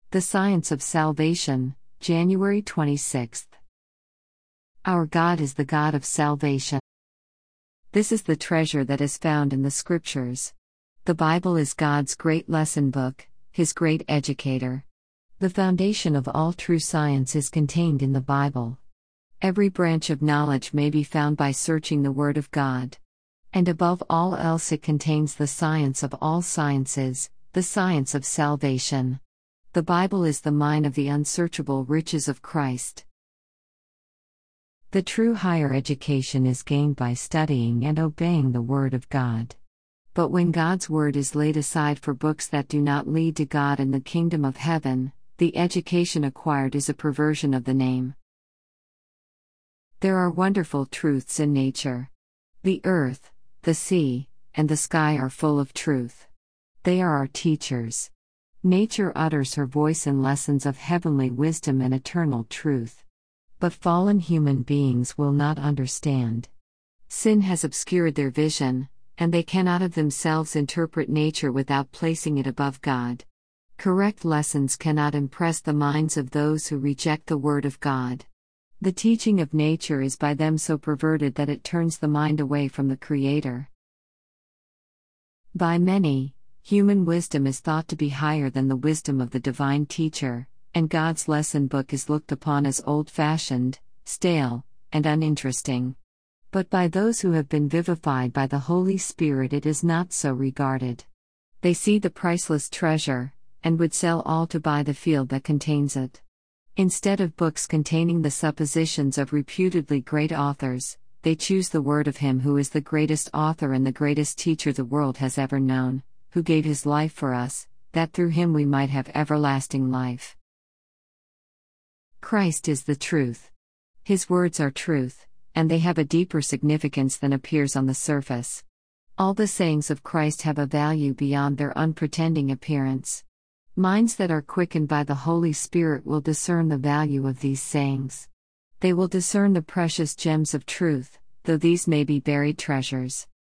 The Science of Salvation, January 26th. Our God is the God of salvation. This is the treasure that is found in the Scriptures. The Bible is God's great lesson book, His great educator. The foundation of all true science is contained in the Bible. Every branch of knowledge may be found by searching the Word of God. And above all else, it contains the science of all sciences, the science of salvation. The Bible is the mine of the unsearchable riches of Christ. The true higher education is gained by studying and obeying the Word of God. But when God's Word is laid aside for books that do not lead to God and the kingdom of heaven, the education acquired is a perversion of the name. There are wonderful truths in nature. The earth, the sea, and the sky are full of truth. They are our teachers. Nature utters her voice in lessons of heavenly wisdom and eternal truth. But fallen human beings will not understand. Sin has obscured their vision, and they cannot of themselves interpret nature without placing it above God. Correct lessons cannot impress the minds of those who reject the Word of God. The teaching of nature is by them so perverted that it turns the mind away from the Creator. By many, human wisdom is thought to be higher than the wisdom of the divine teacher, and God's lesson book is looked upon as old-fashioned, stale, and uninteresting. But by those who have been vivified by the Holy Spirit, it is not so regarded. They see the priceless treasure, and would sell all to buy the field that contains it. Instead of books containing the suppositions of reputedly great authors, they choose the word of Him who is the greatest author and the greatest teacher the world has ever known, who gave His life for us, that through Him we might have everlasting life. Christ is the truth. His words are truth, and they have a deeper significance than appears on the surface. All the sayings of Christ have a value beyond their unpretending appearance. Minds that are quickened by the Holy Spirit will discern the value of these sayings. They will discern the precious gems of truth, though these may be buried treasures.